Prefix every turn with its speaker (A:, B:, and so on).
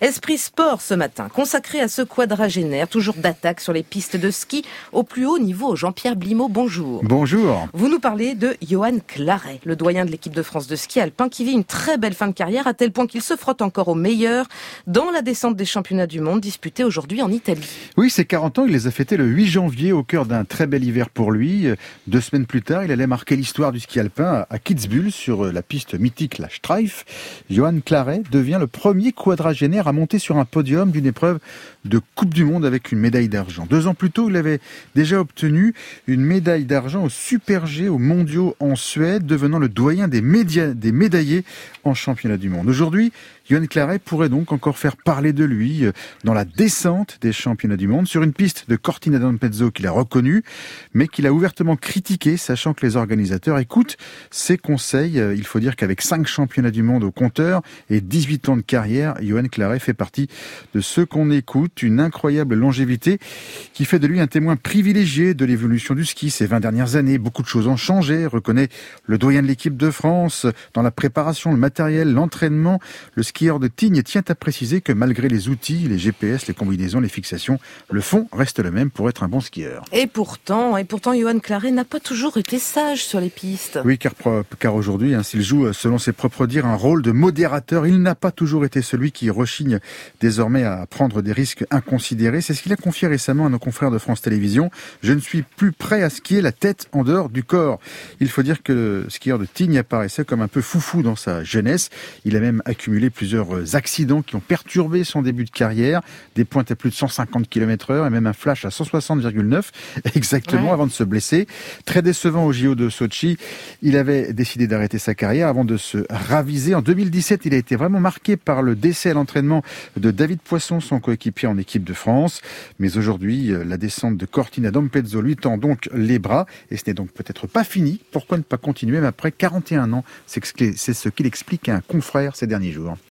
A: Esprit sport ce matin, consacré à ce quadragénaire, toujours d'attaque sur les pistes de ski au plus haut niveau. Jean-Pierre Blimaud, bonjour.
B: Bonjour.
A: Vous nous parlez de Johan Claret, le doyen de l'équipe de France de ski alpin qui vit une très belle fin de carrière à tel point qu'il se frotte encore au meilleur dans la descente des championnats du monde disputés aujourd'hui en Italie.
B: Oui, ses 40 ans, il les a fêtés le 8 janvier au cœur d'un très bel hiver pour lui. 2 semaines plus tard, il allait marquer l'histoire du ski alpin à Kitzbühel sur la piste mythique, la Streif. Johan Claret devient le premier quadragénaire à monter sur un podium d'une épreuve de Coupe du Monde avec une médaille d'argent. 2 ans plus tôt, il avait déjà obtenu une médaille d'argent au Super G aux mondiaux en Suède, devenant le doyen des médaillés en championnat du monde. Aujourd'hui, Johan Claret pourrait donc encore faire parler de lui dans la descente des championnats du monde sur une piste de Cortina d'Ampezzo qu'il a reconnue, mais qu'il a ouvertement critiqué, sachant que les organisateurs écoutent ses conseils. Il faut dire qu'avec 5 championnats du monde au compteur et 18 ans de carrière, Johan Claret fait partie de ceux qu'on écoute, une incroyable longévité qui fait de lui un témoin privilégié de l'évolution du ski ces 20 dernières années. Beaucoup de choses ont changé, reconnaît le doyen de l'équipe de France, dans la préparation, le matériel, l'entraînement. Le skieur de Tignes tient à préciser que malgré les outils, les GPS, les combinaisons, les fixations, le fond reste le même pour être un bon skieur.
A: Et pourtant, Johan Claret n'a pas toujours été sage sur les pistes.
B: Oui, car aujourd'hui, s'il joue, selon ses propres dires, un rôle de modérateur, il n'a pas toujours été celui qui rechigne désormais à prendre des risques inconsidérés. C'est ce qu'il a confié récemment à nos confrères de France Télévisions. Je ne suis plus prêt à skier la tête en dehors du corps. Il faut dire que le skieur de Tignes apparaissait comme un peu foufou dans sa jeunesse. Il a même accumulé plusieurs accidents qui ont perturbé son début de carrière, des pointes à plus de 150 km/h et même un flash à 160,9 exactement avant de se blesser. Très décevant au JO de Sochi, il avait décidé d'arrêter sa carrière avant de se raviser. En 2017, il a été vraiment marqué par le décès à l'entraînement de David Poisson, son coéquipier en équipe de France. Mais aujourd'hui, la descente de Cortina d'Ampezzo lui tend donc les bras et ce n'est donc peut-être pas fini. Pourquoi ne pas continuer même après 41 ans? C'est ce qu'il explique à un confrère ces derniers jours.